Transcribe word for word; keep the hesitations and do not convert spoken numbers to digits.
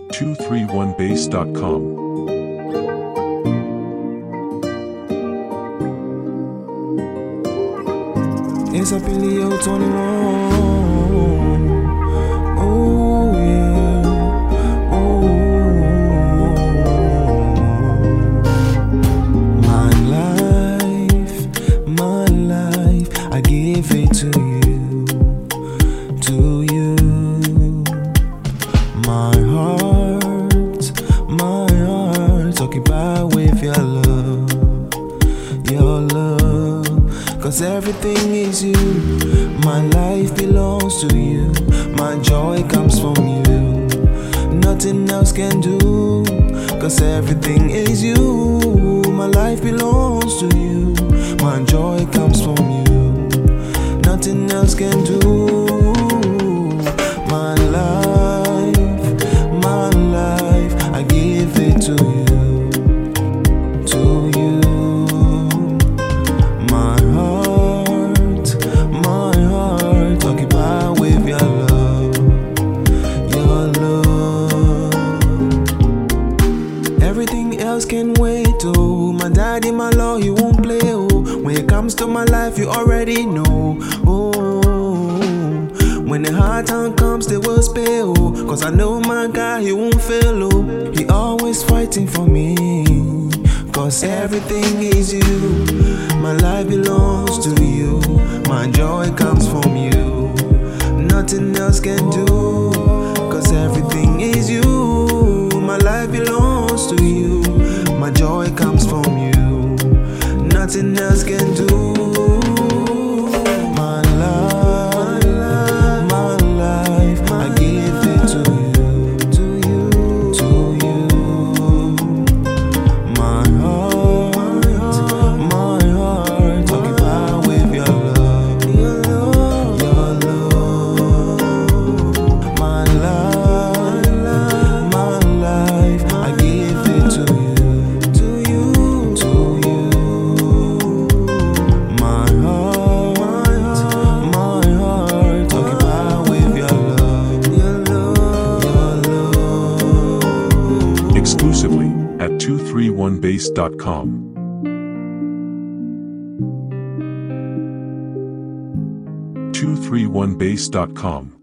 two three one bass dot com. It's a Pilio twenty-one. Oh yeah. Oh. My life, my life, I give it to you, to you. My heart, my heart, occupied with your love, your love. Cause everything is you. My life belongs to you. My joy comes from you. Nothing else can do. Cause everything is you. My life belongs to you. My joy comes from you. Nothing else can do. My life, my life, I give it to you. Everything else can wait, oh. My daddy, my law, you won't play, oh. When it comes to my life, you already know, oh. When the hard time comes, they will spare, oh. Cause I know my guy, he won't fail, oh. He always fighting for me. Cause everything is you. My life belongs to you. My joy comes from you. Nothing else can do. Cause everything is you. My life belongs to you. My joy comes from you. Nothing else can do. My life, my life, I give it to you, to you, to you. My heart, my heart, occupied with your love, your love, your love. My life, my life, I give it to you, to you, to you. My heart, my heart, occupied with your love, your love, your love. Exclusively at two three one bass dot com. two three one bass dot com